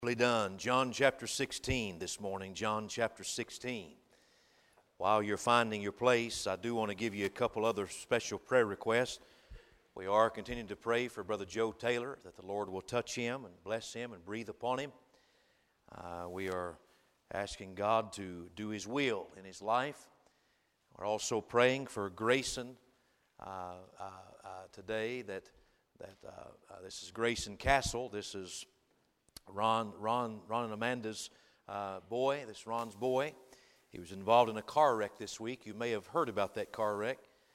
Done. John chapter 16 this morning. John chapter 16. While you're finding your place, I do want to give you a couple other special prayer requests. We are continuing to pray for Brother Joe Taylor, that the Lord will touch him and bless him and breathe upon him. We are asking God to do His will in his life. We're also praying for Grayson today. This is Grayson Castle. This is Ron and Amanda's boy. This is Ron's boy. He was involved in a car wreck this week. You may have heard about that car wreck.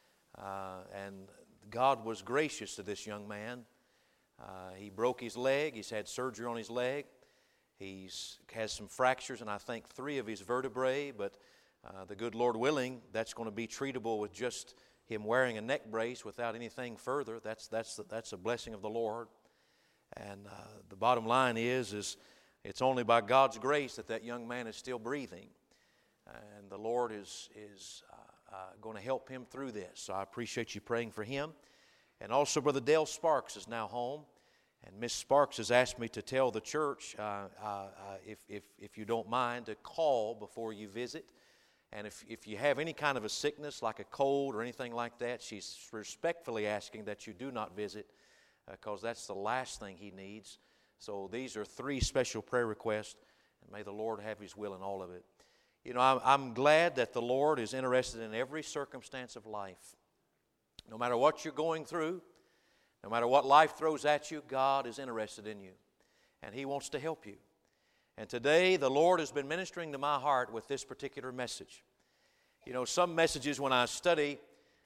And God was gracious to this young man. He broke his leg. He's had surgery on his leg. He has some fractures in, I think, 3 of his vertebrae. But the good Lord willing, that's going to be treatable with just him wearing a neck brace without anything further. That's a blessing of the Lord. And the bottom line is it's only by God's grace that young man is still breathing. And the Lord is going to help him through this. So I appreciate you praying for him. And also Brother Dale Sparks is now home. And Miss Sparks has asked me to tell the church, if you don't mind, to call before you visit. And if you have any kind of a sickness like a cold or anything like that, she's respectfully asking that you do not visit, because that's the last thing he needs. So these are 3 special prayer requests, and may the Lord have His will in all of it. You know, I'm glad that the Lord is interested in every circumstance of life. No matter what you're going through, no matter what life throws at you, God is interested in you, and He wants to help you. And today, the Lord has been ministering to my heart with this particular message. You know, some messages when I study,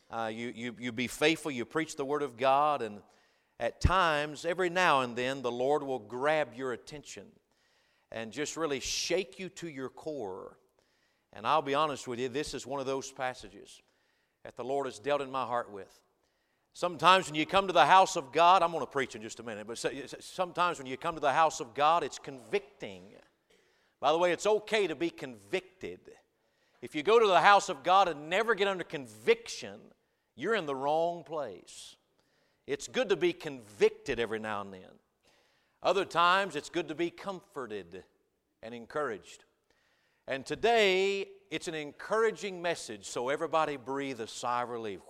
you be faithful, you preach the Word of God, and at times, every now and then, the Lord will grab your attention and just really shake you to your core. And I'll be honest with you, this is one of those passages that the Lord has dealt in my heart with. Sometimes when you come to the house of God, I'm going to preach in just a minute, but sometimes when you come to the house of God, it's convicting. By the way, it's okay to be convicted. If you go to the house of God and never get under conviction, you're in the wrong place. It's good to be convicted every now and then. Other times, it's good to be comforted and encouraged. And today, it's an encouraging message, so everybody breathe a sigh of relief.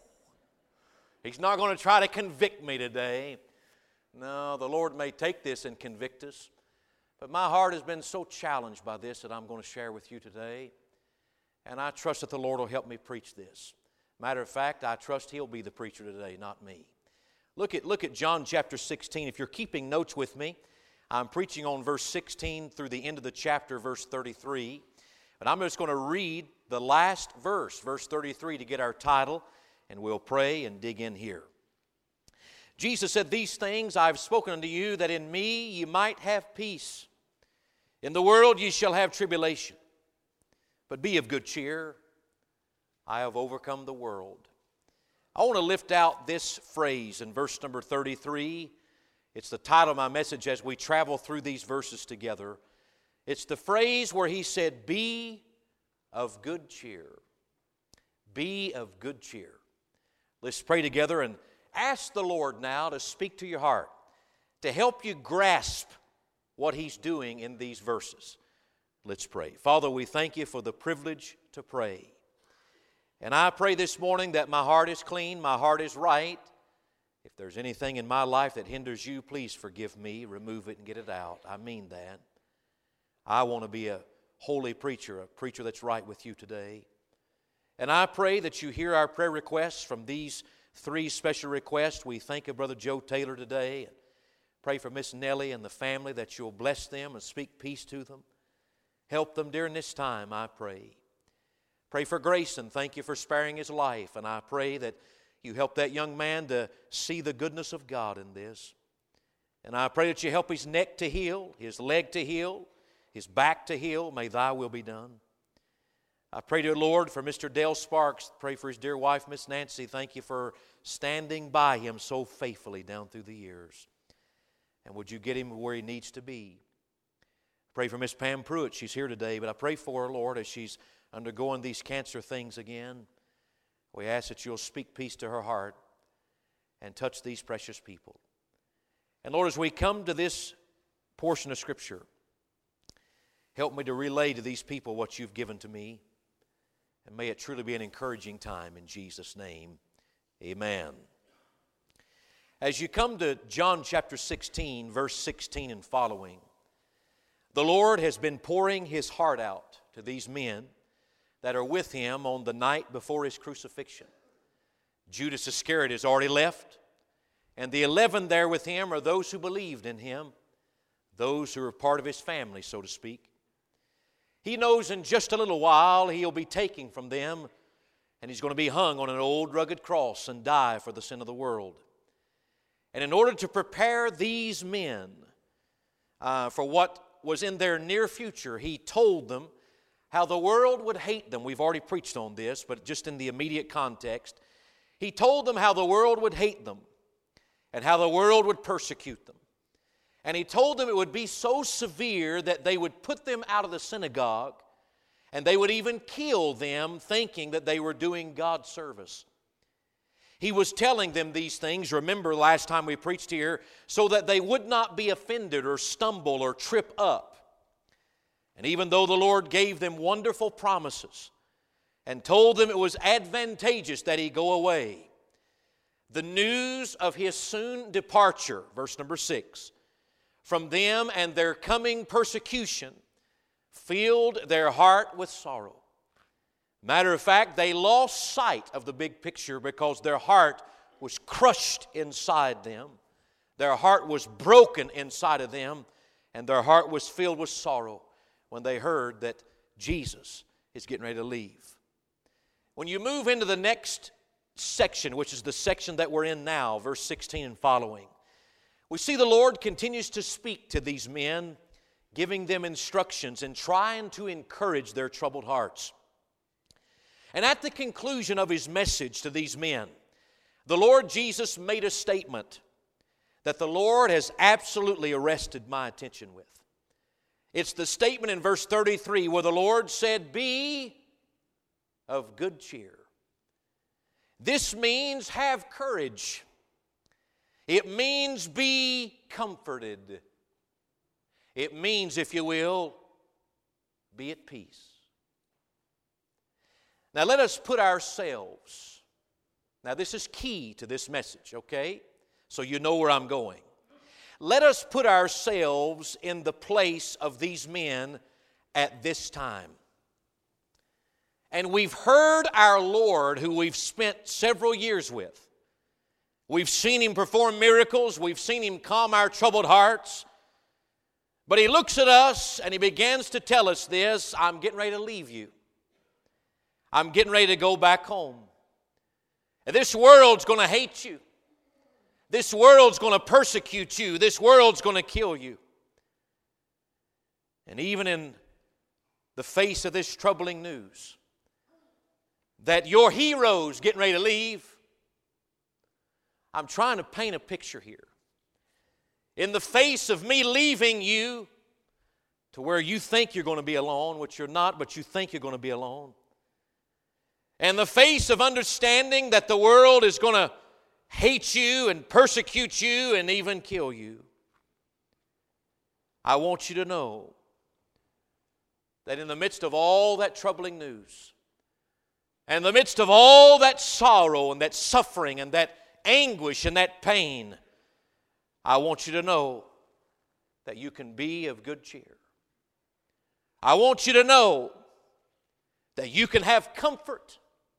He's not going to try to convict me today. No, the Lord may take this and convict us. But my heart has been so challenged by this that I'm going to share with you today. And I trust that the Lord will help me preach this. Matter of fact, I trust He'll be the preacher today, not me. Look at John chapter 16. If you're keeping notes with me, I'm preaching on verse 16 through the end of the chapter, verse 33. But I'm just going to read the last verse, verse 33, to get our title, and we'll pray and dig in here. Jesus said, "These things I have spoken unto you, that in me ye might have peace. In the world ye shall have tribulation. But be of good cheer. I have overcome the world." I want to lift out this phrase in verse number 33. It's the title of my message as we travel through these verses together. It's the phrase where He said, "Be of good cheer." Be of good cheer. Let's pray together and ask the Lord now to speak to your heart, to help you grasp what He's doing in these verses. Let's pray. Father, we thank You for the privilege to pray. And I pray this morning that my heart is clean, my heart is right. If there's anything in my life that hinders You, please forgive me, remove it and get it out. I mean that. I want to be a holy preacher, a preacher that's right with You today. And I pray that You hear our prayer requests from these 3 special requests. We think of Brother Joe Taylor today. And pray for Miss Nellie and the family, that You'll bless them and speak peace to them. Help them during this time, I pray. Pray for Grayson. Thank You for sparing his life. And I pray that You help that young man to see the goodness of God in this. And I pray that You help his neck to heal, his leg to heal, his back to heal. May Thy will be done. I pray, dear Lord, for Mr. Dale Sparks. Pray for his dear wife, Miss Nancy. Thank You for standing by him so faithfully down through the years. And would You get him where he needs to be? Pray for Miss Pam Pruitt. She's here today, but I pray for her, Lord, as she's undergoing these cancer things again. We ask that You'll speak peace to her heart and touch these precious people. And Lord, as we come to this portion of Scripture. Help me to relay to these people what you've given to me. And may it truly be an encouraging time in Jesus' name. Amen. As you come to John chapter 16, verse 16 and following, the Lord has been pouring His heart out to these men that are with Him on the night before His crucifixion. Judas Iscariot has already left, and the 11 there with Him are those who believed in Him, those who are part of His family, so to speak. He knows in just a little while He'll be taking from them, and He's going to be hung on an old rugged cross and die for the sin of the world. And in order to prepare these men for what was in their near future, He told them how the world would hate them. We've already preached on this, but just in the immediate context. He told them how the world would hate them and how the world would persecute them. And He told them it would be so severe that they would put them out of the synagogue and they would even kill them thinking that they were doing God's service. He was telling them these things, remember last time we preached here, so that they would not be offended or stumble or trip up. And even though the Lord gave them wonderful promises and told them it was advantageous that He go away, the news of His soon departure, verse number 6, from them and their coming persecution filled their heart with sorrow. Matter of fact, they lost sight of the big picture because their heart was crushed inside them. Their heart was broken inside of them, and their heart was filled with sorrow when they heard that Jesus is getting ready to leave. When you move into the next section, which is the section that we're in now, verse 16 and following, we see the Lord continues to speak to these men, giving them instructions and trying to encourage their troubled hearts. And at the conclusion of His message to these men, the Lord Jesus made a statement that the Lord has absolutely arrested my attention with. It's the statement in verse 33 where the Lord said, "Be of good cheer." This means have courage. It means be comforted. It means, if you will, be at peace. Now let us put ourselves, now this is key to this message, okay? So you know where I'm going. Let us put ourselves in the place of these men at this time. And we've heard our Lord, who we've spent several years with. We've seen Him perform miracles. We've seen Him calm our troubled hearts. But He looks at us and He begins to tell us this: I'm getting ready to leave you. I'm getting ready to go back home. And this world's going to hate you. This world's going to persecute you. This world's going to kill you. And even in the face of this troubling news, that your hero's getting ready to leave, I'm trying to paint a picture here. In the face of me leaving you to where you think you're going to be alone, which you're not, but you think you're going to be alone. In the face of understanding that the world is going to hate you and persecute you and even kill you, I want you to know that in the midst of all that troubling news, and in the midst of all that sorrow and that suffering and that anguish and that pain, I want you to know that you can be of good cheer. I want you to know that you can have comfort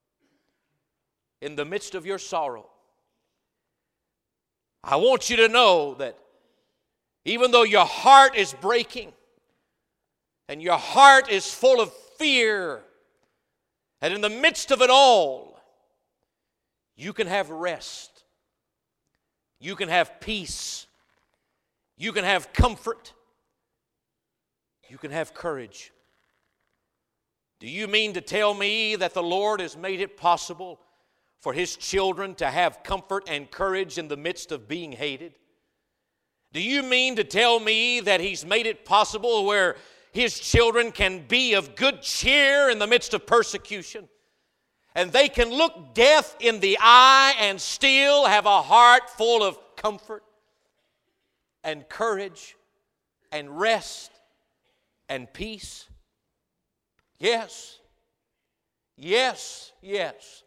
in the midst of your sorrow. I want you to know that even though your heart is breaking and your heart is full of fear, and in the midst of it all, you can have rest. You can have peace. You can have comfort. You can have courage. Do you mean to tell me that the Lord has made it possible for His children to have comfort and courage in the midst of being hated? Do you mean to tell me that He's made it possible where His children can be of good cheer in the midst of persecution? And they can look death in the eye and still have a heart full of comfort and courage and rest and peace? Yes. Yes, yes.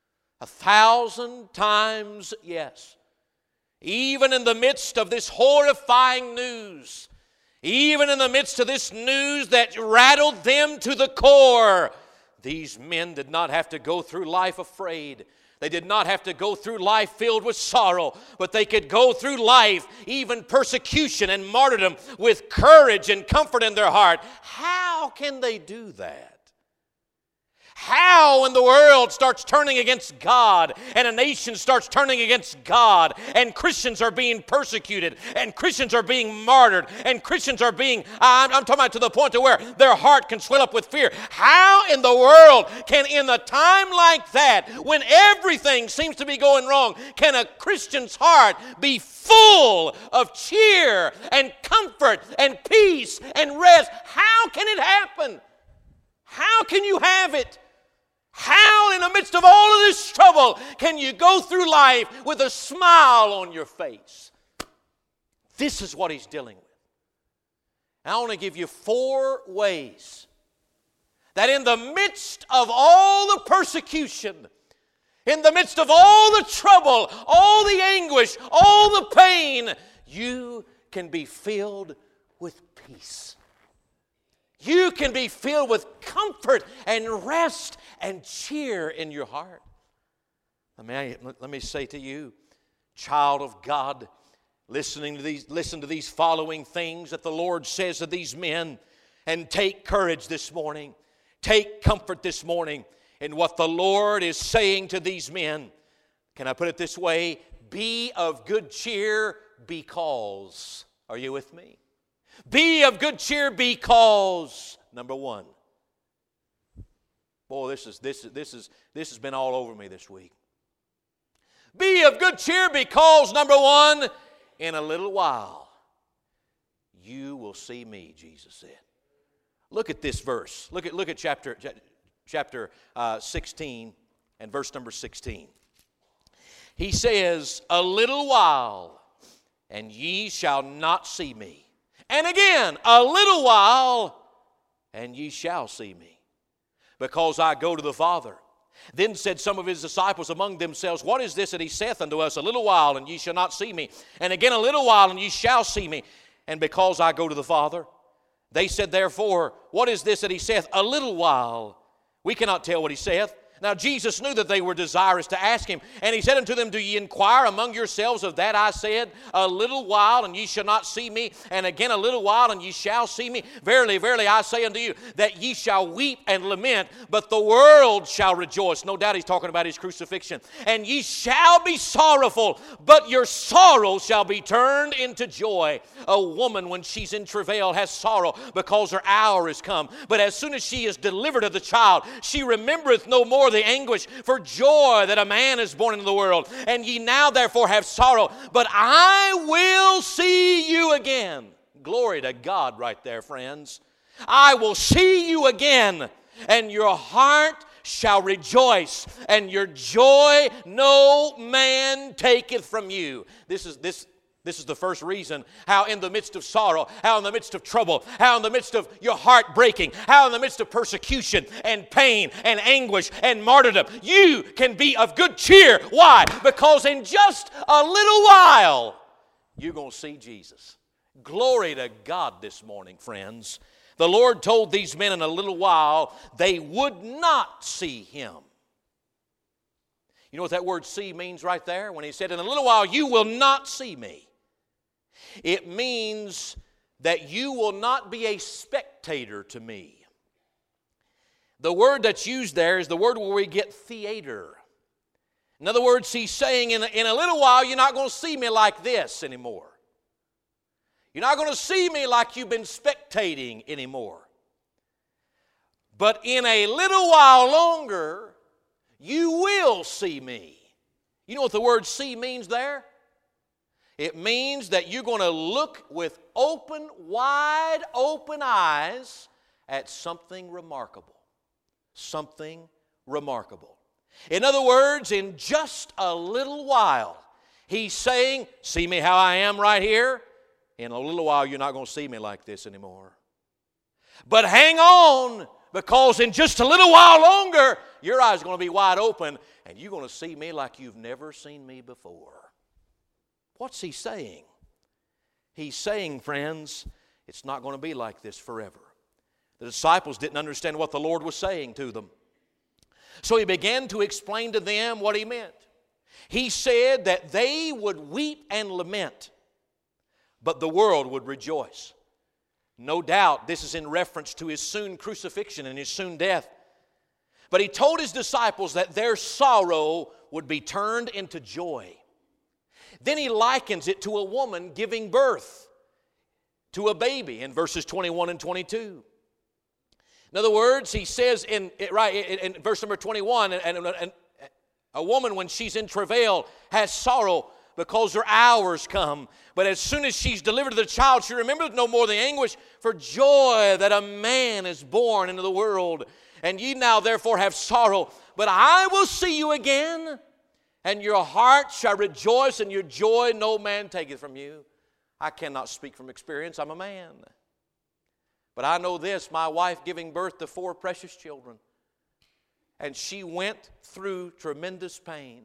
1,000 times yes. Even in the midst of this horrifying news, even in the midst of this news that rattled them to the core, these men did not have to go through life afraid. They did not have to go through life filled with sorrow, but they could go through life, even persecution and martyrdom, with courage and comfort in their heart. How can they do that? How when the world starts turning against God and a nation starts turning against God and Christians are being persecuted and Christians are being martyred and Christians are being, I'm talking about to the point to where their heart can swell up with fear. How in the world can in a time like that, when everything seems to be going wrong, can a Christian's heart be full of cheer and comfort and peace and rest? How can it happen? How can you have it? How in the midst of all of this trouble can you go through life with a smile on your face? This is what he's dealing with. And I want to give you 4 ways that in the midst of all the persecution, in the midst of all the trouble, all the anguish, all the pain, you can be filled with peace. You can be filled with comfort and rest and cheer in your heart. Let me say to you, child of God, listen to these following things that the Lord says to these men, and take courage this morning. Take comfort this morning in what the Lord is saying to these men. Can I put it this way? Be of good cheer because. Are you with me? Be of good cheer because, number 1. Boy, this has been all over me this week. Be of good cheer because, number 1, in a little while you will see me, Jesus said. Look at this verse. Look at chapter 16 and verse number 16. He says, a little while, and ye shall not see me. And again, a little while, and ye shall see me, because I go to the Father. Then said some of his disciples among themselves, what is this that he saith unto us? A little while, and ye shall not see me. And again, a little while, and ye shall see me. And because I go to the Father. They said, therefore, what is this that he saith? A little while. We cannot tell what he saith. Now Jesus knew that they were desirous to ask him. And he said unto them, do ye inquire among yourselves of that I said? A little while, and ye shall not see me. And again a little while, and ye shall see me. Verily, verily, I say unto you, that ye shall weep and lament, but the world shall rejoice. No doubt he's talking about his crucifixion. And ye shall be sorrowful, but your sorrow shall be turned into joy. A woman, when she's in travail, has sorrow, because her hour is come. But as soon as she is delivered of the child, she remembereth no more the anguish for joy that a man is born into the world. And ye now therefore have sorrow, but I will see you again. Glory to God right there, friends. I will see you again, and your heart shall rejoice, and your joy no man taketh from you. This is the first reason how in the midst of sorrow, how in the midst of trouble, how in the midst of your heart breaking, how in the midst of persecution and pain and anguish and martyrdom, you can be of good cheer. Why? Because in just a little while, you're going to see Jesus. Glory to God this morning, friends. The Lord told these men in a little while they would not see him. You know what that word see means right there? When he said, in a little while you will not see me. It means that you will not be a spectator to me. The word that's used there is the word where we get theater. In other words, he's saying in a little while you're not going to see me like this anymore. You're not going to see me like you've been spectating anymore. But in a little while longer, you will see me. You know what the word see means there? It means that you're going to look with wide open eyes at something remarkable. Something remarkable. In other words, in just a little while, he's saying, see me how I am right here? in a little while you're not going to see me like this anymore. But hang on, because in just a little while longer, your eyes are going to be wide open, and you're going to see me like you've never seen me before. What's he saying? He's saying, friends, it's not going to be like this forever. The disciples didn't understand what the Lord was saying to them. So he began to explain to them what he meant. He said that they would weep and lament, but the world would rejoice. No doubt this is in reference to his soon crucifixion and his soon death. But he told his disciples that their sorrow would be turned into joy. Then he likens it to a woman giving birth to a baby in verses 21 and 22. In other words, he says in verse number 21, and a woman when she's in travail has sorrow because her hours come. But as soon as she's delivered to the child, she remembers no more the anguish for joy that a man is born into the world. And ye now therefore have sorrow, but I will see you again, and your heart shall rejoice, and your joy no man taketh from you. I cannot speak from experience. I'm a man. But I know this, my wife giving birth to 4 precious children, and she went through tremendous pain.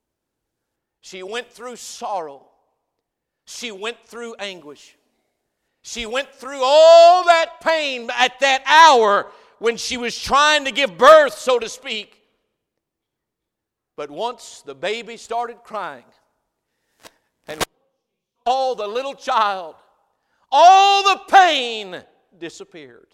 She went through sorrow. She went through anguish. She went through all that pain at that hour when she was trying to give birth, so to speak. But once the baby started crying, and all the little child, all the pain disappeared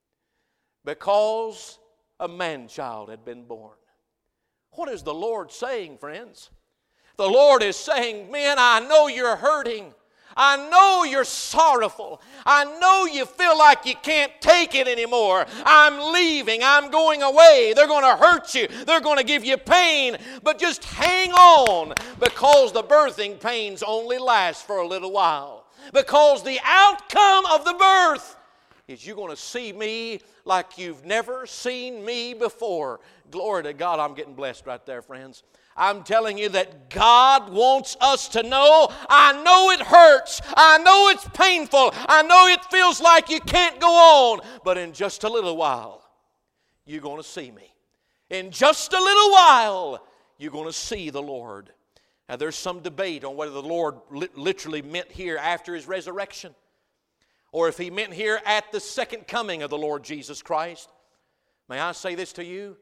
because a man-child had been born. What is the Lord saying, friends? The Lord is saying, men, I know you're hurting. I know you're sorrowful. I know you feel like you can't take it anymore. I'm leaving. I'm going away. They're going to hurt you. They're going to give you pain. But just hang on, because the birthing pains only last for a little while. Because the outcome of the birth is you're going to see me like you've never seen me before. Glory to God. I'm getting blessed right there, friends. I'm telling you that God wants us to know, I know it hurts, I know it's painful, I know it feels like you can't go on, but in just a little while, you're going to see me. In just a little while, you're going to see the Lord. Now, there's some debate on whether the Lord literally meant here after His resurrection, or if He meant here at the second coming of the Lord Jesus Christ. May I say this to you?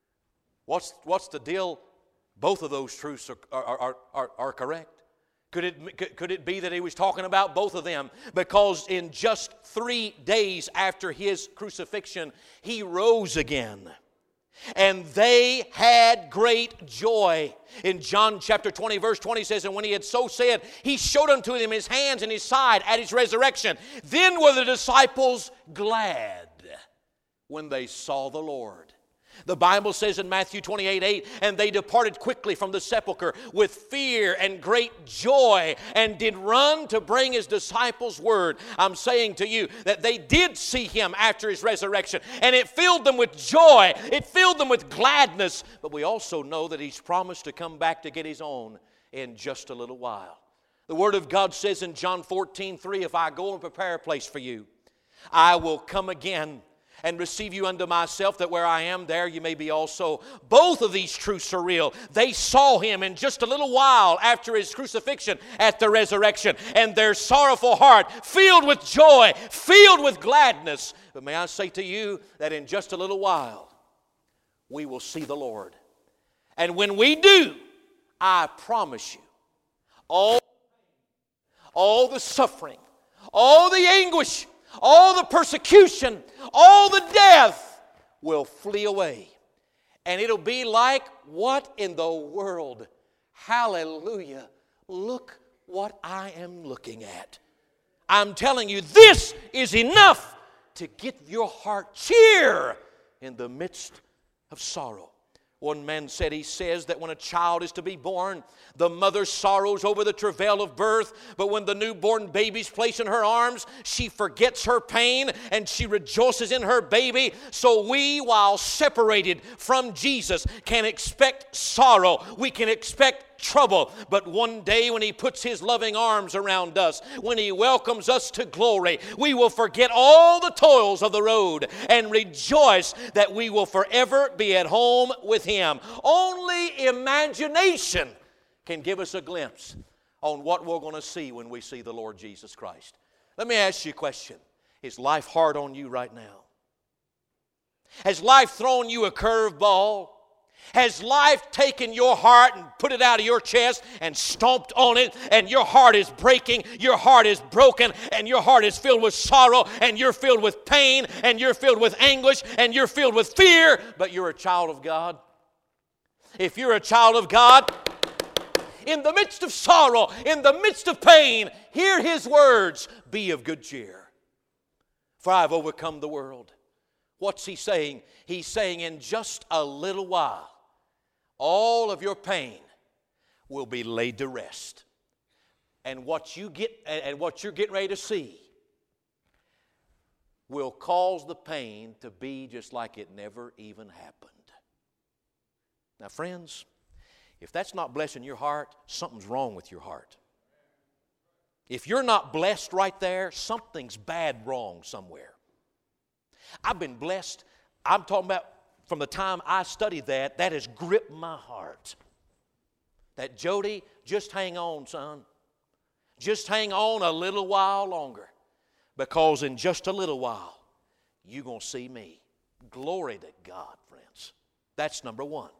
What's the deal? Both of those truths are correct. Could it be that he was talking about both of them? Because in just 3 days after his crucifixion, he rose again. And they had great joy. In John chapter 20, verse 20 says, and when he had so said, he showed unto them his hands and his side at his resurrection. Then were the disciples glad when they saw the Lord. The Bible says in Matthew 28:8, and they departed quickly from the sepulchre with fear and great joy, and did run to bring his disciples word. I'm saying to you that they did see him after his resurrection, and it filled them with joy. It filled them with gladness. But we also know that he's promised to come back to get his own in just a little while. The Word of God says in John 14:3, if I go and prepare a place for you, I will come again and receive you unto myself, that where I am, there you may be also. Both of these truths are real. They saw him in just a little while after his crucifixion at the resurrection, and their sorrowful heart filled with joy, filled with gladness. But may I say to you that in just a little while, we will see the Lord. And when we do, I promise you, all the suffering, all the anguish, all the persecution, all the death will flee away. And it'll be like, what in the world? Hallelujah. Look what I am looking at. I'm telling you, this is enough to get your heart cheer in the midst of sorrow. One man said, he says that when a child is to be born, the mother sorrows over the travail of birth, but when the newborn baby's placed in her arms, she forgets her pain and she rejoices in her baby. So we, while separated from Jesus, can expect sorrow. We can expect trouble. But one day when He puts His loving arms around us, when He welcomes us to glory, we will forget all the toils of the road and rejoice that we will forever be at home with Him. Only imagination can give us a glimpse on what we're going to see when we see the Lord Jesus Christ. Let me ask you a question. Is life hard on you right now? Has life thrown you a curveball? Has life taken your heart and put it out of your chest and stomped on it, and your heart is breaking, your heart is broken, and your heart is filled with sorrow, and you're filled with pain, and you're filled with anguish, and you're filled with fear, but you're a child of God? If you're a child of God, in the midst of sorrow, in the midst of pain, hear His words, be of good cheer, for I've overcome the world. What's He saying? He's saying in just a little while, all of your pain will be laid to rest. And what you're getting ready to see will cause the pain to be just like it never even happened. Now, friends, if that's not blessing your heart, something's wrong with your heart. If you're not blessed right there, something's bad wrong somewhere. I've been blessed. I'm talking about from the time I studied that has gripped my heart. That, Jody, just hang on, son. Just hang on a little while longer. Because in just a little while, you're going to see me. Glory to God, friends. That's number one.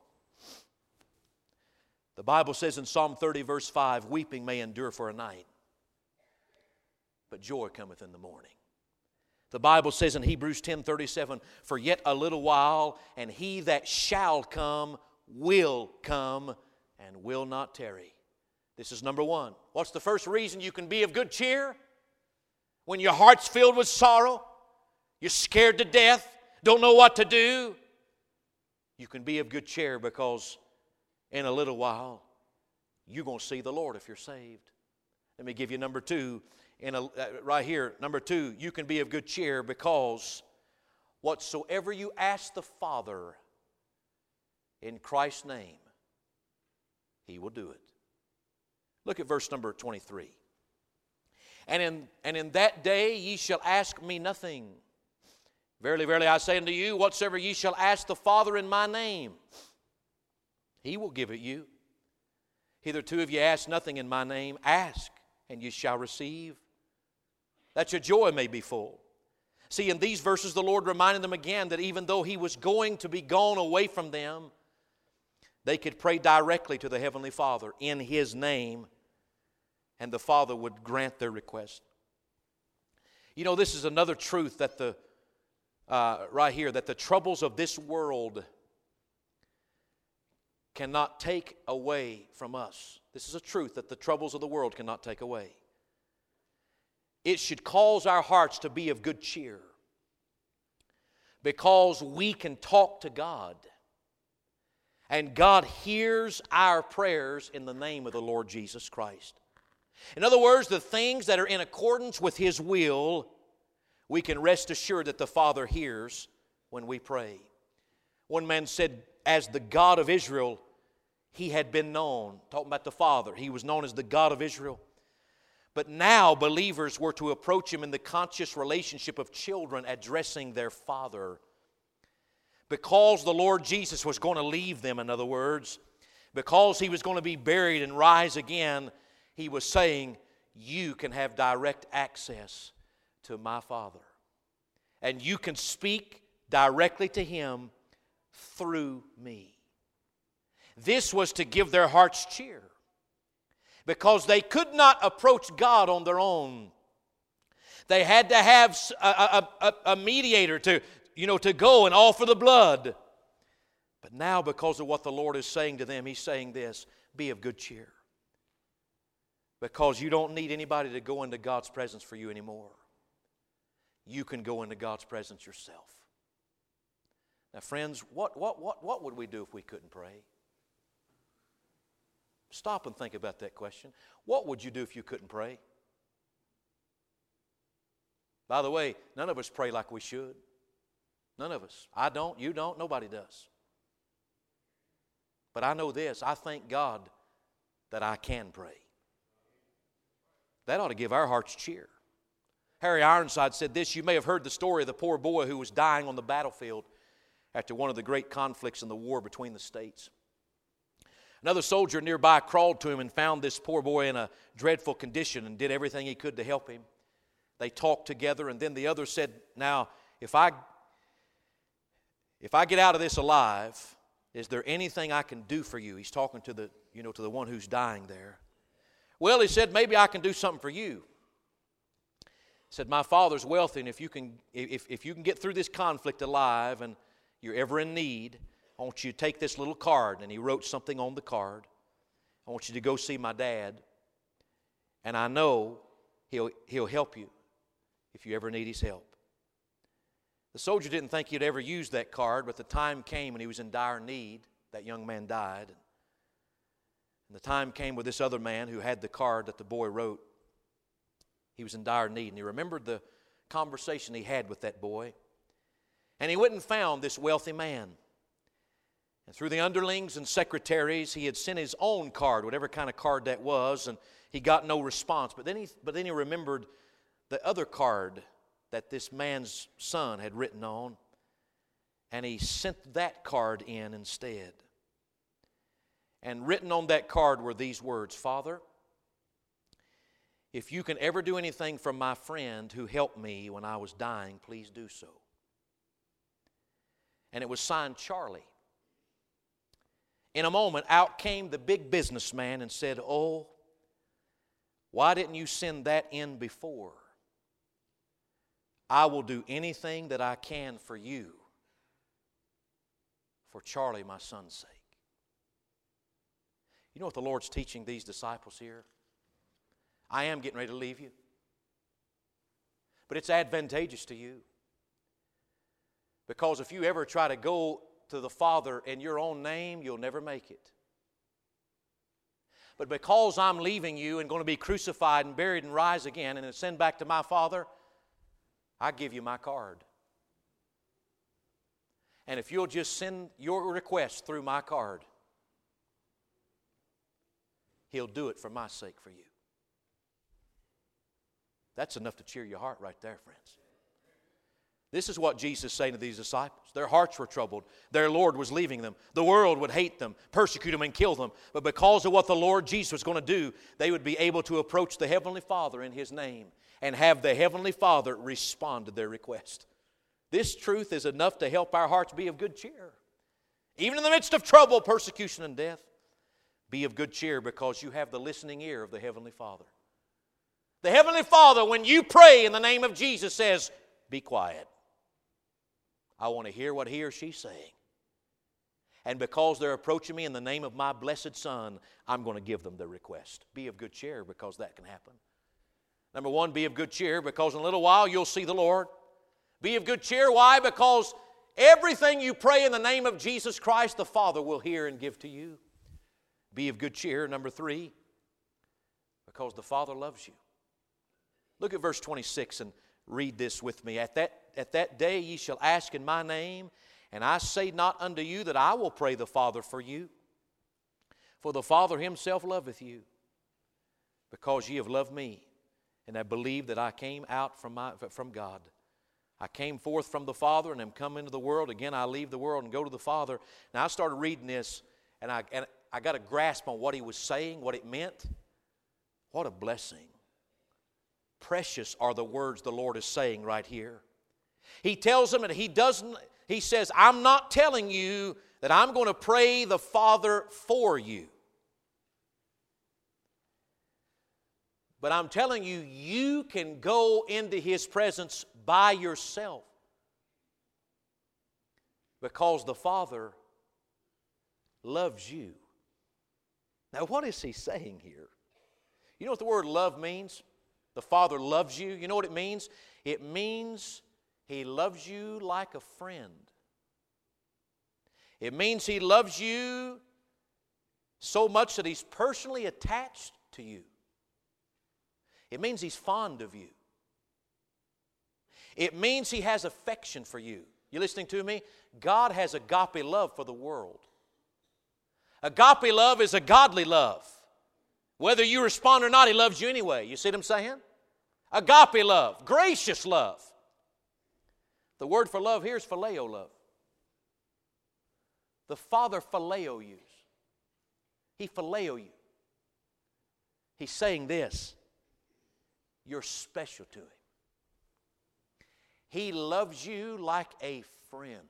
The Bible says in Psalm 30, verse 5, weeping may endure for a night, but joy cometh in the morning. The Bible says in Hebrews 10:37, for yet a little while, and He that shall come will come and will not tarry. This is number one. What's the first reason you can be of good cheer? When your heart's filled with sorrow, you're scared to death, don't know what to do, you can be of good cheer because in a little while, you're going to see the Lord if you're saved. Let me give you number two. Right here, number two, you can be of good cheer because whatsoever you ask the Father in Christ's name, He will do it. Look at verse number 23. And in that day ye shall ask me nothing. Verily, verily, I say unto you, whatsoever ye shall ask the Father in my name, He will give it you. Hitherto have ye asked nothing in my name. Ask, and ye shall receive, that your joy may be full. See, in these verses, the Lord reminded them again that even though He was going to be gone away from them, they could pray directly to the Heavenly Father in His name, and the Father would grant their request. You know, this is another truth that right here, that the troubles of this world cannot take away from us. This is a truth that the troubles of the world cannot take away. It should cause our hearts to be of good cheer because we can talk to God, and God hears our prayers in the name of the Lord Jesus Christ. In other words, the things that are in accordance with His will, we can rest assured that the Father hears when we pray. One man said, as the God of Israel, He had been known. Talking about the Father, He was known as the God of Israel. But now believers were to approach Him in the conscious relationship of children addressing their Father. Because the Lord Jesus was going to leave them, in other words, because He was going to be buried and rise again, He was saying, you can have direct access to my Father. And you can speak directly to Him through me. This was to give their hearts cheer, because they could not approach God on their own. They had to have a mediator to go and offer the blood. But now, because of what the Lord is saying to them, He's saying this, be of good cheer. Because you don't need anybody to go into God's presence for you anymore. You can go into God's presence yourself. Now, friends, what would we do if we couldn't pray? Stop and think about that question. What would you do if you couldn't pray? By the way, none of us pray like we should. None of us. I don't, you don't, nobody does. But I know this, I thank God that I can pray. That ought to give our hearts cheer. Harry Ironside said this: you may have heard the story of the poor boy who was dying on the battlefield after one of the great conflicts in the war between the states. Another soldier nearby crawled to him and found this poor boy in a dreadful condition and did everything he could to help him. They talked together, and then the other said, now, if I get out of this alive, is there anything I can do for you? He's talking to the one who's dying there. Well, he said, maybe I can do something for you. He said, my father's wealthy, and if you can get through this conflict alive and you're ever in need, I want you to take this little card. And he wrote something on the card. I want you to go see my dad, and I know he'll help you if you ever need his help. The soldier didn't think he'd ever use that card, but the time came when he was in dire need. That young man died. And the time came with this other man who had the card that the boy wrote. He was in dire need, and he remembered the conversation he had with that boy. And he went and found this wealthy man. And through the underlings and secretaries, he had sent his own card, whatever kind of card that was, and he got no response. But then he remembered the other card that this man's son had written on, and he sent that card in instead. And written on that card were these words: Father, if you can ever do anything for my friend who helped me when I was dying, please do so. And it was signed Charlie. In a moment, out came the big businessman and said, oh, why didn't you send that in before? I will do anything that I can for you, for Charlie, my son's sake. You know what the Lord's teaching these disciples here? I am getting ready to leave you, but it's advantageous to you. Because if you ever try to go to the Father in your own name, you'll never make it. But because I'm leaving you and going to be crucified and buried and rise again and ascend back to my Father, I give you my card. And if you'll just send your request through my card, He'll do it for my sake for you. That's enough to cheer your heart right there, friends. This is what Jesus is saying to these disciples. Their hearts were troubled. Their Lord was leaving them. The world would hate them, persecute them, and kill them. But because of what the Lord Jesus was going to do, they would be able to approach the Heavenly Father in His name and have the Heavenly Father respond to their request. This truth is enough to help our hearts be of good cheer. Even in the midst of trouble, persecution, and death, be of good cheer because you have the listening ear of the Heavenly Father. The Heavenly Father, when you pray in the name of Jesus, says, be quiet. I want to hear what he or she's saying. And because they're approaching me in the name of my blessed Son, I'm going to give them their request. Be of good cheer because that can happen. Number one, be of good cheer because in a little while you'll see the Lord. Be of good cheer. Why? Because everything you pray in the name of Jesus Christ, the Father will hear and give to you. Be of good cheer. Number three, because the Father loves you. Look at verse 26 and read this with me. At that day ye shall ask in my name, and I say not unto you that I will pray the Father for you. For the Father Himself loveth you, because ye have loved me, and have believed that I came out from God. I came forth from the Father, and am come into the world. Again I leave the world and go to the Father. Now I started reading this, and I got a grasp on what he was saying, what it meant. What a blessing. Precious are the words the Lord is saying right here. He tells them that He says, I'm not telling you that I'm going to pray the Father for you. But I'm telling you, you can go into His presence by yourself. Because the Father loves you. Now, what is He saying here? You know what the word love means? The Father loves you. You know what it means? It means He loves you like a friend. It means He loves you so much that He's personally attached to you. It means He's fond of you. It means He has affection for you. You listening to me? God has agape love for the world. Agape love is a godly love. Whether you respond or not, He loves you anyway. You see what I'm saying? Agape love, gracious love. The word for love here is phileo love. The Father phileo you. He phileo you. He's saying this: you're special to Him. He loves you like a friend.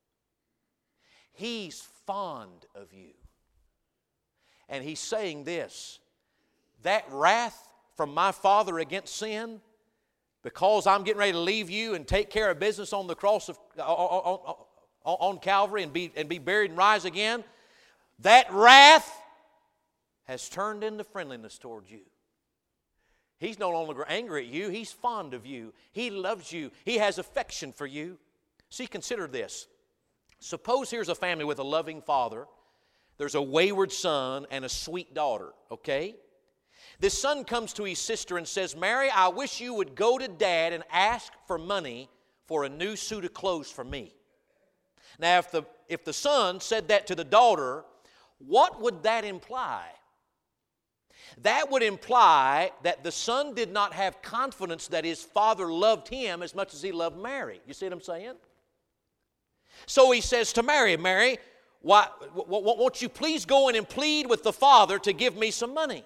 He's fond of you. And He's saying this: that wrath from my Father against sin, because I'm getting ready to leave you and take care of business on the cross of on Calvary and be buried and rise again, that wrath has turned into friendliness towards you. He's no longer angry at you. He's fond of you. He loves you. He has affection for you. See, consider this. Suppose here's a family with a loving father. There's a wayward son and a sweet daughter, okay? This son comes to his sister and says, Mary, I wish you would go to Dad and ask for money for a new suit of clothes for me. Now, if the son said that to the daughter, what would that imply? That would imply that the son did not have confidence that his father loved him as much as he loved Mary. You see what I'm saying? So he says to Mary, Mary, won't you please go in and plead with the father to give me some money?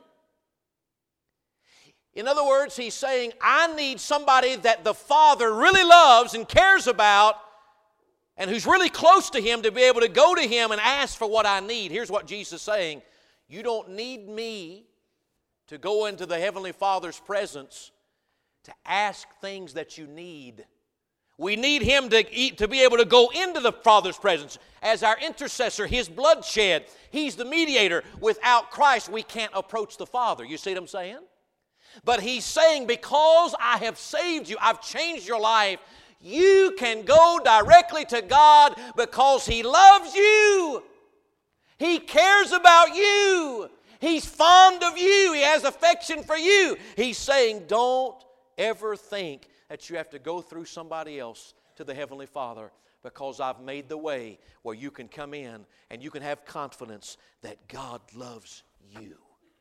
In other words, he's saying, I need somebody that the father really loves and cares about and who's really close to him to be able to go to him and ask for what I need. Here's what Jesus is saying: you don't need me to go into the Heavenly Father's presence to ask things that you need. We need Him to be able to go into the Father's presence as our intercessor, His blood shed. He's the mediator. Without Christ, we can't approach the Father. You see what I'm saying? But He's saying, because I have saved you, I've changed your life, you can go directly to God because He loves you. He cares about you. He's fond of you. He has affection for you. He's saying, don't ever think that you have to go through somebody else to the Heavenly Father, because I've made the way where you can come in and you can have confidence that God loves you.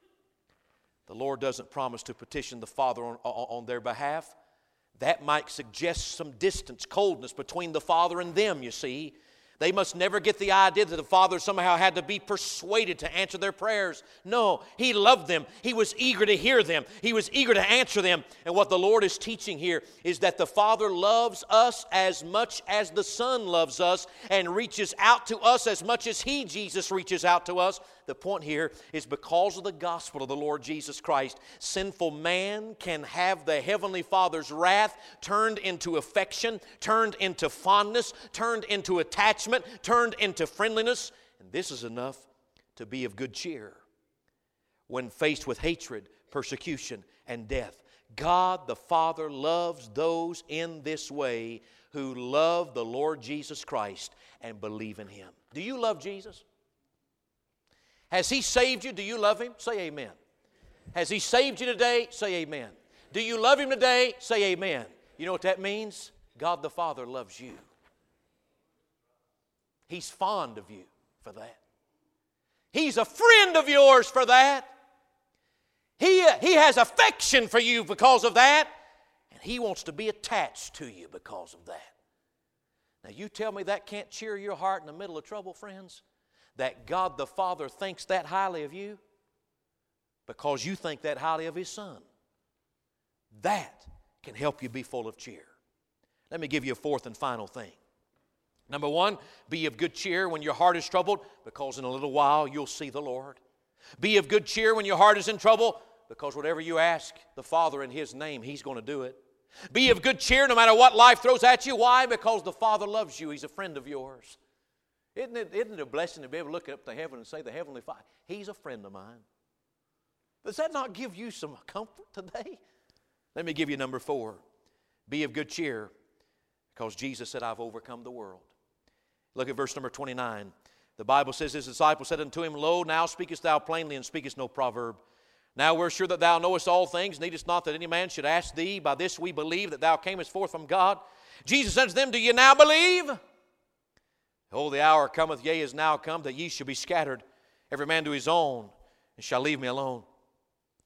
The Lord doesn't promise to petition the Father on their behalf. That might suggest some distance, coldness between the Father and them, you see. They must never get the idea that the Father somehow had to be persuaded to answer their prayers. No, He loved them. He was eager to hear them. He was eager to answer them. And what the Lord is teaching here is that the Father loves us as much as the Son loves us and reaches out to us as much as He, Jesus, reaches out to us. The point here is because of the gospel of the Lord Jesus Christ, sinful man can have the Heavenly Father's wrath turned into affection, turned into fondness, turned into attachment, turned into friendliness. And this is enough to be of good cheer when faced with hatred, persecution, and death. God the Father loves those in this way who love the Lord Jesus Christ and believe in Him. Do you love Jesus? Has He saved you? Do you love Him? Say amen. Has He saved you today? Say amen. Do you love Him today? Say amen. You know what that means? God the Father loves you. He's fond of you for that. He's a friend of yours for that. He has affection for you because of that. And He wants to be attached to you because of that. Now you tell me that can't cheer your heart in the middle of trouble, friends? That God the Father thinks that highly of you because you think that highly of His Son. That can help you be full of cheer. Let me give you a fourth and final thing. Number one, be of good cheer when your heart is troubled, because in a little while you'll see the Lord. Be of good cheer when your heart is in trouble, because whatever you ask the Father in His name, He's going to do it. Be of good cheer no matter what life throws at you. Why? Because the Father loves you. He's a friend of yours. Isn't it a blessing to be able to look up to heaven and say, the Heavenly Father, He's a friend of mine? Does that not give you some comfort today? Let me give you number 4. Be of good cheer, because Jesus said, I've overcome the world. Look at verse number 29. The Bible says, His disciples said unto Him, Lo, now speakest thou plainly, and speakest no proverb. Now we're sure that thou knowest all things, needest not that any man should ask thee. By this we believe that thou camest forth from God. Jesus said to them, Do ye now believe? Behold, the hour cometh, yea, is now come, that ye shall be scattered, every man to his own, and shall leave me alone.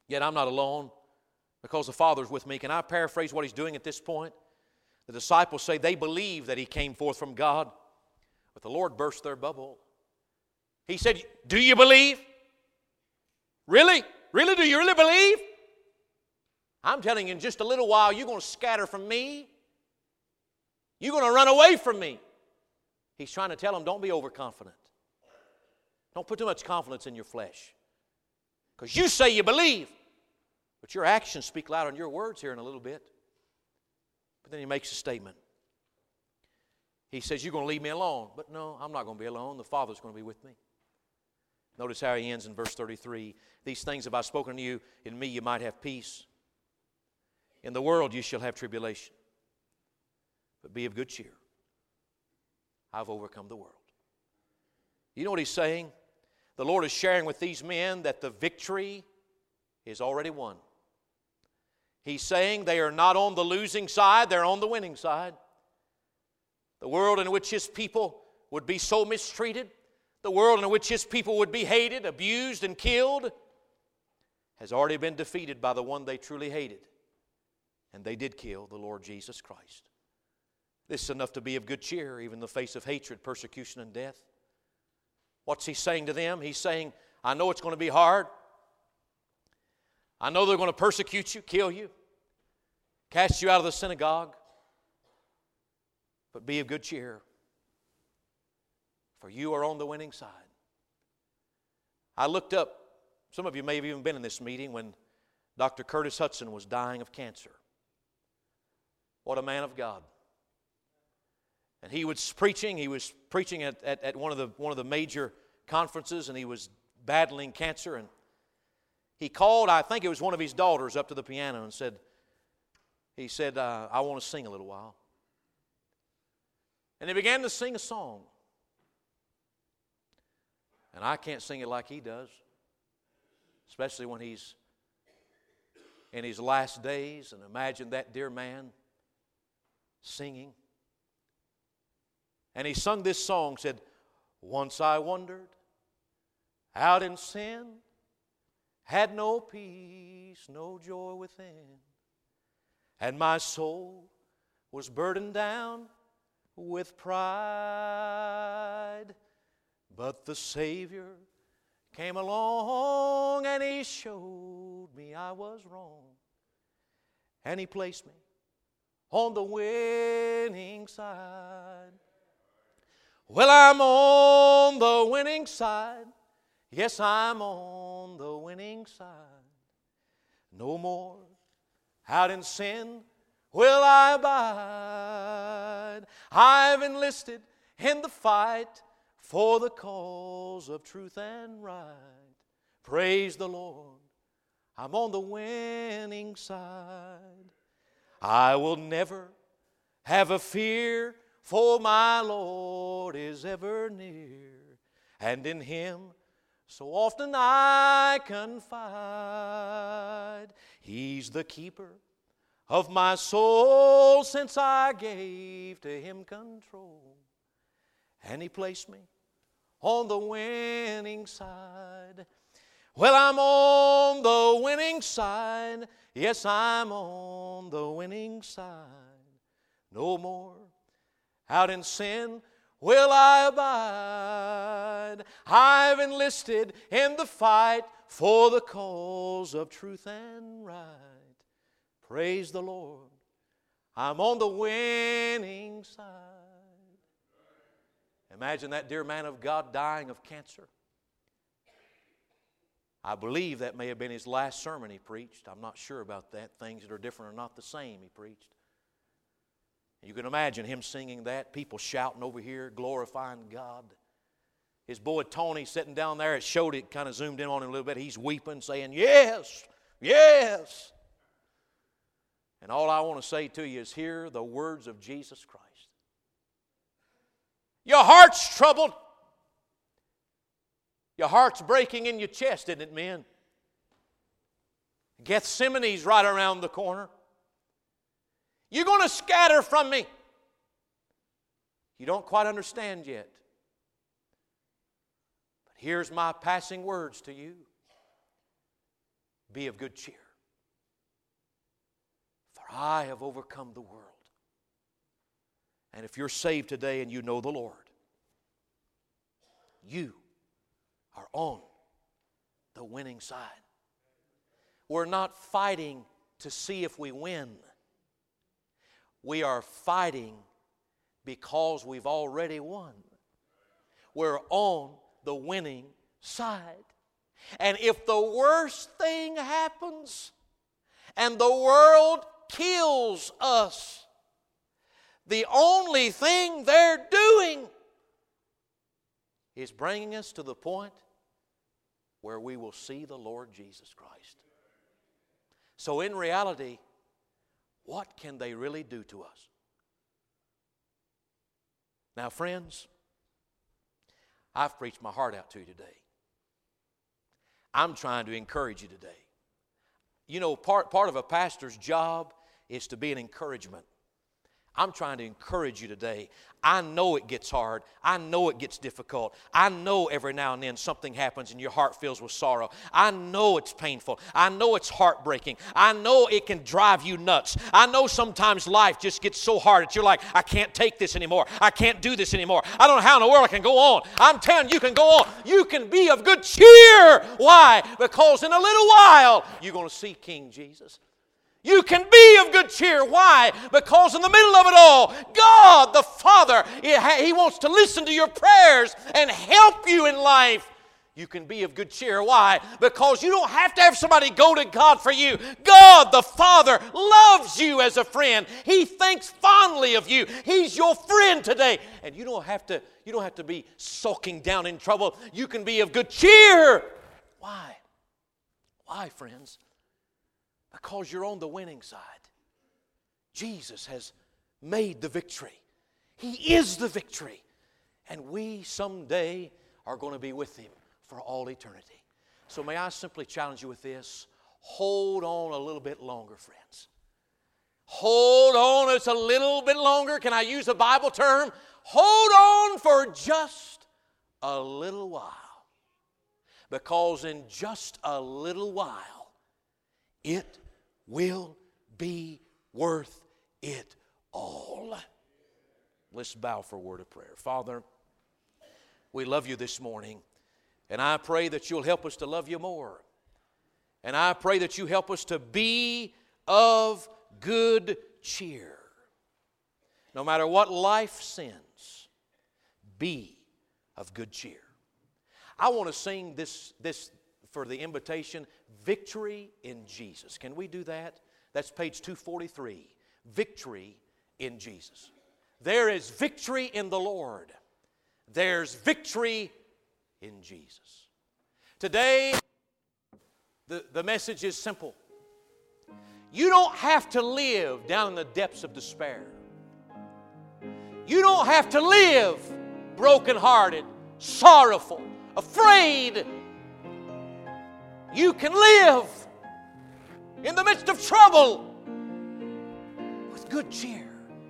Yet I'm not alone because the Father's with me. Can I paraphrase what He's doing at this point? The disciples say they believe that He came forth from God, but the Lord burst their bubble. He said, do you believe? Really? Really? Do you really believe? I'm telling you, in just a little while, you're going to scatter from me. You're going to run away from me. He's trying to tell them, don't be overconfident. Don't put too much confidence in your flesh. Because you say you believe, but your actions speak louder than your words here in a little bit. But then He makes a statement. He says, you're going to leave me alone. But no, I'm not going to be alone. The Father's going to be with me. Notice how He ends in verse 33. These things have I spoken to you, in me you might have peace. In the world you shall have tribulation. But be of good cheer. I've overcome the world. You know what He's saying? The Lord is sharing with these men that the victory is already won. He's saying they are not on the losing side, they're on the winning side. The world in which His people would be so mistreated, the world in which His people would be hated, abused, and killed, has already been defeated by the one they truly hated. And they did kill, the Lord Jesus Christ. This is enough to be of good cheer, even in the face of hatred, persecution, and death. What's He saying to them? He's saying, I know it's going to be hard. I know they're going to persecute you, kill you, cast you out of the synagogue. But be of good cheer, for you are on the winning side. I looked up, some of you may have even been in this meeting when Dr. Curtis Hudson was dying of cancer. What a man of God. And he was preaching at one of the major conferences, and he was battling cancer, and he called, I think it was one of his daughters, up to the piano and said, I want to sing a little while. And he began to sing a song. And I can't sing it like he does, especially when he's in his last days. And imagine that dear man singing. And he sung this song, said, once I wandered out in sin, had no peace, no joy within, and my soul was burdened down with pride. But the Savior came along and He showed me I was wrong, and He placed me on the winning side. Well, I'm on the winning side. Yes, I'm on the winning side. No more out in sin will I abide. I've enlisted in the fight for the cause of truth and right. Praise the Lord, I'm on the winning side. I will never have a fear, for my Lord is ever near, and in Him so often I confide. He's the keeper of my soul since I gave to Him control, and He placed me on the winning side. Well, I'm on the winning side. Yes, I'm on the winning side. No more out in sin will I abide. I've enlisted in the fight for the cause of truth and right. Praise the Lord, I'm on the winning side. Imagine that dear man of God dying of cancer. I believe that may have been his last sermon he preached. I'm not sure about that. Things that are different are not the same he preached. You can imagine him singing that, people shouting over here, glorifying God. His boy Tony sitting down there, it showed it, kind of zoomed in on him a little bit. He's weeping, saying, yes, yes. And all I want to say to you is hear the words of Jesus Christ. Your heart's troubled. Your heart's breaking in your chest, isn't it, men? Gethsemane's right around the corner. You're going to scatter from me. You don't quite understand yet. But here's my passing words to you. Be of good cheer. For I have overcome the world. And if you're saved today and you know the Lord, you are on the winning side. We're not fighting to see if we win. We are fighting because we've already won. We're on the winning side. And if the worst thing happens and the world kills us, the only thing they're doing is bringing us to the point where we will see the Lord Jesus Christ. So in reality, what can they really do to us? Now, friends, I've preached my heart out to you today. I'm trying to encourage you today. You know, part of a pastor's job is to be an encouragement. I'm trying to encourage you today. I know it gets hard. I know it gets difficult. I know every now and then something happens and your heart fills with sorrow. I know it's painful. I know it's heartbreaking. I know it can drive you nuts. I know sometimes life just gets so hard that you're like, I can't take this anymore. I can't do this anymore. I don't know how in the world I can go on. I'm telling you, you can go on. You can be of good cheer. Why? Because in a little while, you're going to see King Jesus. You can be of good cheer. Why? Because in the middle of it all, God the Father, He wants to listen to your prayers and help you in life. You can be of good cheer. Why? Because you don't have to have somebody go to God for you. God the Father loves you as a friend. He thinks fondly of you. He's your friend today. And you don't have to be sulking down in trouble. You can be of good cheer. Why? Why, friends? Because you're on the winning side. Jesus has made the victory. He is the victory. And we someday are going to be with Him for all eternity. So may I simply challenge you with this. Hold on a little bit longer, friends. Hold on just a little bit longer. Can I use a Bible term? Hold on for just a little while. Because in just a little while, it will be worth it all. Let's bow for a word of prayer. Father, we love you this morning, and I pray that you'll help us to love you more. And I pray that you help us to be of good cheer. No matter what life sends, be of good cheer. I want to sing this for the invitation, Victory in Jesus. Can we do that? That's page 243. Victory in Jesus. There is victory in the Lord. There's victory in Jesus. Today, the message is simple. You don't have to live down in the depths of despair. You don't have to live brokenhearted, sorrowful, afraid. You can live in the midst of trouble with good cheer.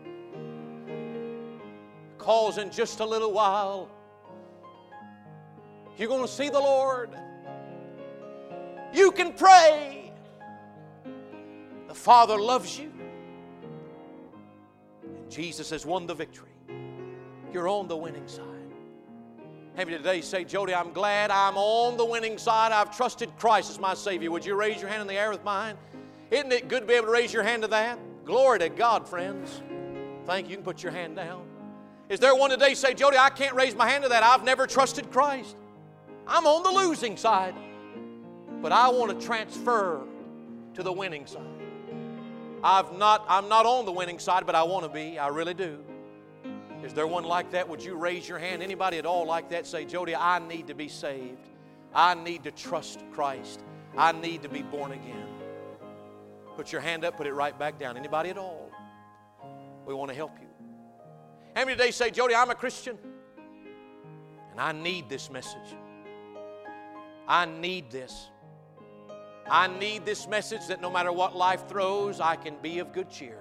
Because in just a little while, you're going to see the Lord. You can pray. The Father loves you. And Jesus has won the victory. You're on the winning side. Have you today say, Jody, I'm glad I'm on the winning side. I've trusted Christ as my Savior. Would you raise your hand in the air with mine? Isn't it good to be able to raise your hand to that? Glory to God, friends. Thank you. You can put your hand down. Is there one today say, Jody, I can't raise my hand to that. I've never trusted Christ. I'm on the losing side. But I want to transfer to the winning side. I'm not on the winning side, but I want to be. I really do. Is there one like that? Would you raise your hand? Anybody at all like that? Say, Jody, I need to be saved. I need to trust Christ. I need to be born again. Put your hand up, put it right back down. Anybody at all? We want to help you. How many today say, Jody, I'm a Christian, and I need this message. I need this. I need this message that no matter what life throws, I can be of good cheer.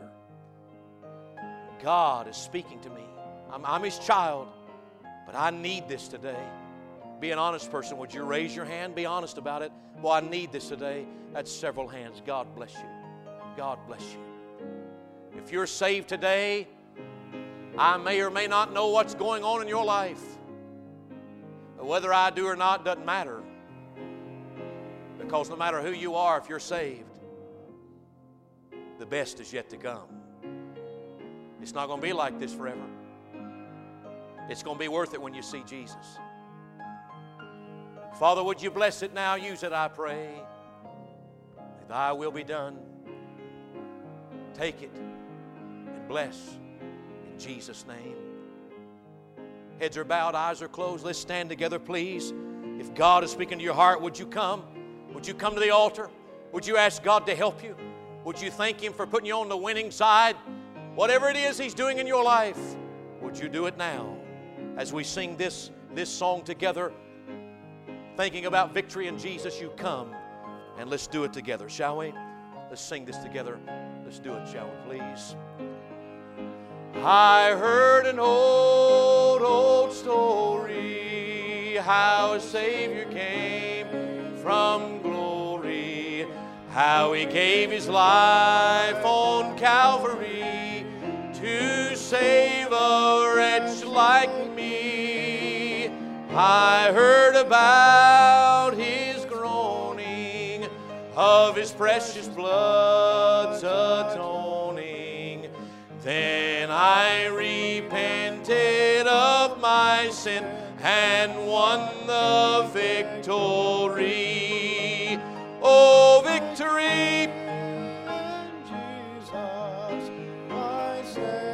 God is speaking to me. I'm His child, but I need this today. Be an honest person. Would you raise your hand? Be honest about it. Well, I need this today. That's several hands. God bless you. God bless you. If you're saved today, I may or may not know what's going on in your life. But whether I do or not doesn't matter. Because no matter who you are, if you're saved, the best is yet to come. It's not going to be like this forever. It's going to be worth it when you see Jesus. Father, would you bless it now? Use it, I pray. Thy will be done. Take it and bless in Jesus' name. Heads are bowed, eyes are closed. Let's stand together, please. If God is speaking to your heart, would you come? Would you come to the altar? Would you ask God to help you? Would you thank Him for putting you on the winning side? Whatever it is He's doing in your life, would you do it now? As we sing this song together, thinking about victory in Jesus, you come and let's do it together, shall we? Let's sing this together. Let's do it, shall we, please? I heard an old story, how a Savior came from glory, how He gave His life on Calvary to save a wretch like me. I heard about His groaning, of His precious blood's atoning. Then I repented of my sin and won the victory. Oh, victory! Jesus, my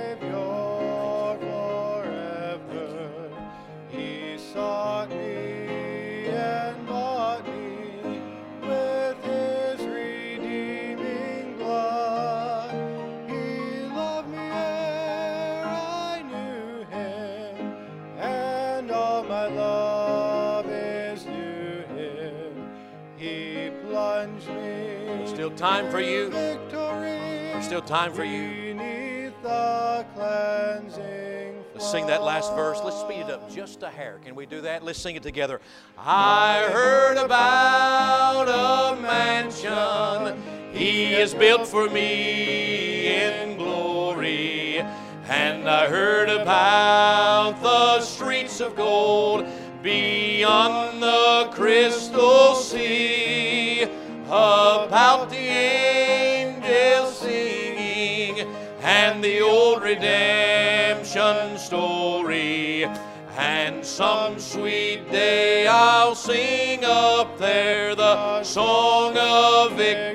Savior forever. He sought me and bought me with His redeeming blood. He loved me ere I knew Him, and all my love is due Him. He plunged me. Still time for you. Victory. There's still time for you. Beneath the cleansing Let's sing that last verse. Let's speed it up just a hair. Can we do that? Let's sing it together. I heard about a mansion He has built for me in glory, and I heard about the streets of gold beyond the crystal sea, about the angels singing and the old redemption story. And some sweet day I'll sing up there the song of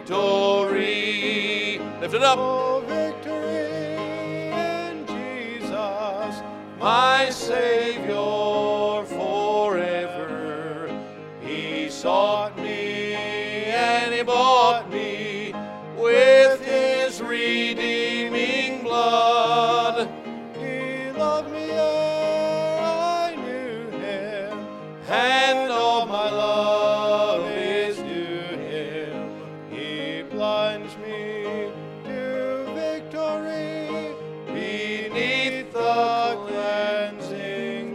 victory. Lift it up. Oh, victory in Jesus, My Savior forever. He sought me and He bought me with His redeeming blood. He loved me ere I knew Him, And all my love is due Him. He plunged me to victory beneath the the cleansing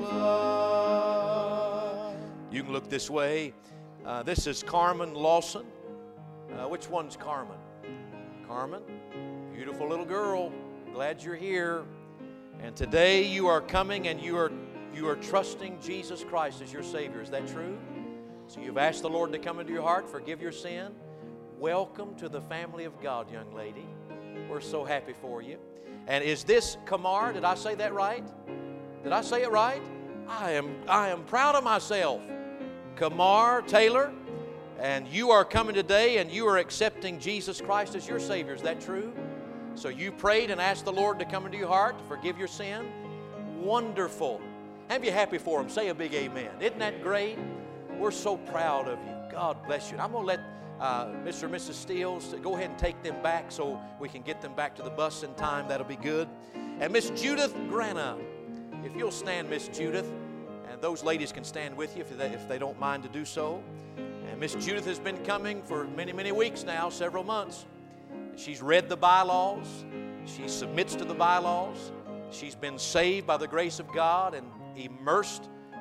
blood. You can look this way. This is Carmen Lawson. Which one's Carmen? Carmen, beautiful little girl. Glad you're here. And today you are coming and you are trusting Jesus Christ as your Savior. Is that true? So you've asked the Lord to come into your heart, forgive your sin. Welcome to the family of God, young lady. We're so happy for you. And is this Kamar? Did I say that right? Did I say it right? I am proud of myself. Kamar Taylor, and you are coming today and you are accepting Jesus Christ as your Savior. Is that true? So you prayed and asked the Lord to come into your heart, to forgive your sin. Wonderful. Have you happy for Him? Say a big amen. Isn't that great? We're so proud of you. God bless you. I'm going to let Mr. and Mrs. Steels go ahead and take them back so we can get them back to the bus in time. That'll be good. And Miss Judith Grana, if you'll stand, Miss Judith, and those ladies can stand with you if they don't mind to do so. And Miss Judith has been coming for many, many weeks now, several months. She's read the bylaws. She submits to the bylaws. She's been saved by the grace of God and immersed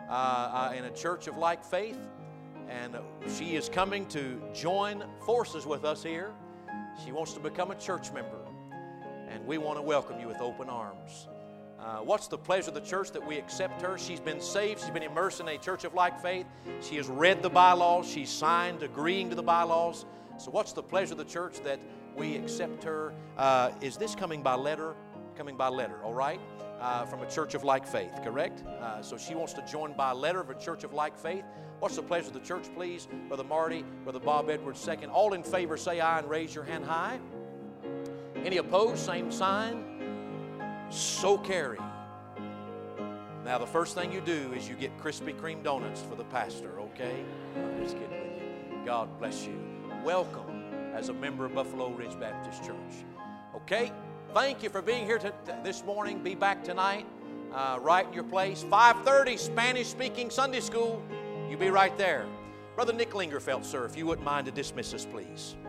in a church of like faith, and she is coming to join forces with us here. She wants to become a church member, and we want to welcome you with open arms. What's the pleasure of the church that we accept her? She's been saved. She's been immersed in a church of like faith. She has read the bylaws. She's signed agreeing to the bylaws. So what's the pleasure of the church that we accept her? Is this coming by letter? Coming by letter, all right? From a church of like faith, correct? So she wants to join by letter of a church of like faith. What's the pleasure of the church, please? Brother Marty, Brother Bob Edwards, second. All in favor, say aye and raise your hand high. Any opposed, same sign. So carry. Now, the first thing you do is you get Krispy Kreme donuts for the pastor, okay? I'm just kidding with you. God bless you. Welcome as a member of Buffalo Ridge Baptist Church. Okay? Thank you for being here this morning. Be back tonight, right in your place. 5:30, Spanish-speaking Sunday school. You be right there. Brother Nick Lingerfeld, sir, if you wouldn't mind to dismiss us, please.